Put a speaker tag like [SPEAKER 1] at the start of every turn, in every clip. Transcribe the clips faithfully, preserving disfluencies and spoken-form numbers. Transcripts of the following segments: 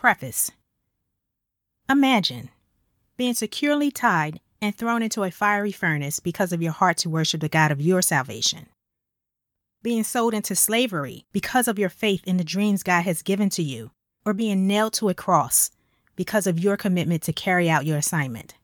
[SPEAKER 1] Preface. Imagine being securely tied and thrown into a fiery furnace because of your heart to worship the God of your salvation. Being sold into slavery because of your faith in the dreams God has given to you, or being nailed to a cross because of your commitment to carry out your assignment.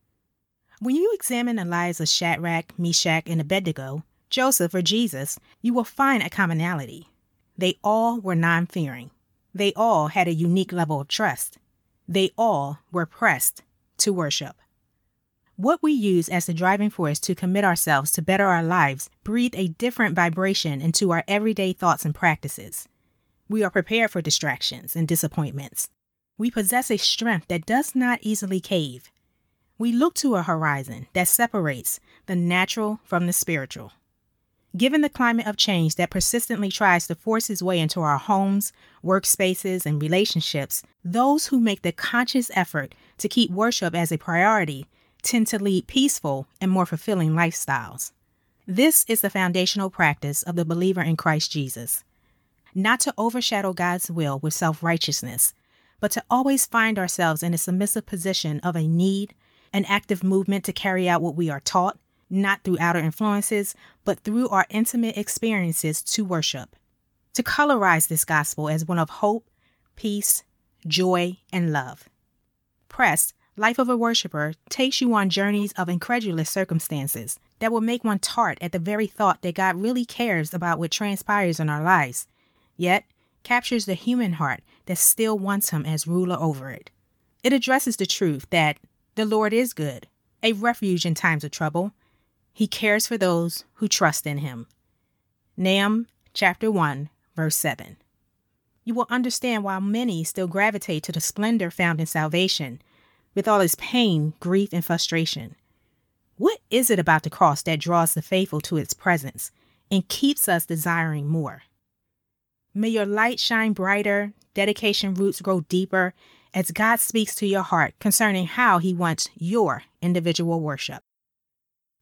[SPEAKER 1] When you examine the lives of Shadrach, Meshach, and Abednego, Joseph, or Jesus, you will find a commonality. They all were non-fearing. They all had a unique level of trust. They all were pressed to worship. What we use as the driving force to commit ourselves to better our lives breathe a different vibration into our everyday thoughts and practices. We are prepared for distractions and disappointments. We possess a strength that does not easily cave. We look to a horizon that separates the natural from the spiritual. Given the climate of change that persistently tries to force its way into our homes, workspaces, and relationships, those who make the conscious effort to keep worship as a priority tend to lead peaceful and more fulfilling lifestyles. This is the foundational practice of the believer in Christ Jesus. Not to overshadow God's will with self-righteousness, but to always find ourselves in a submissive position of a need, an active movement to carry out what we are taught, not through outer influences, but through our intimate experiences to worship. To colorize this gospel as one of hope, peace, joy, and love. Pressed, Life of a Worshiper takes you on journeys of incredulous circumstances that will make one tart at the very thought that God really cares about what transpires in our lives, yet captures the human heart that still wants Him as ruler over it. It addresses the truth that the Lord is good, a refuge in times of trouble. He cares for those who trust in Him. Nahum chapter one, verse seven. You will understand why many still gravitate to the splendor found in salvation, with all its pain, grief, and frustration. What is it about the cross that draws the faithful to its presence and keeps us desiring more? May your light shine brighter, dedication roots grow deeper as God speaks to your heart concerning how He wants your individual worship.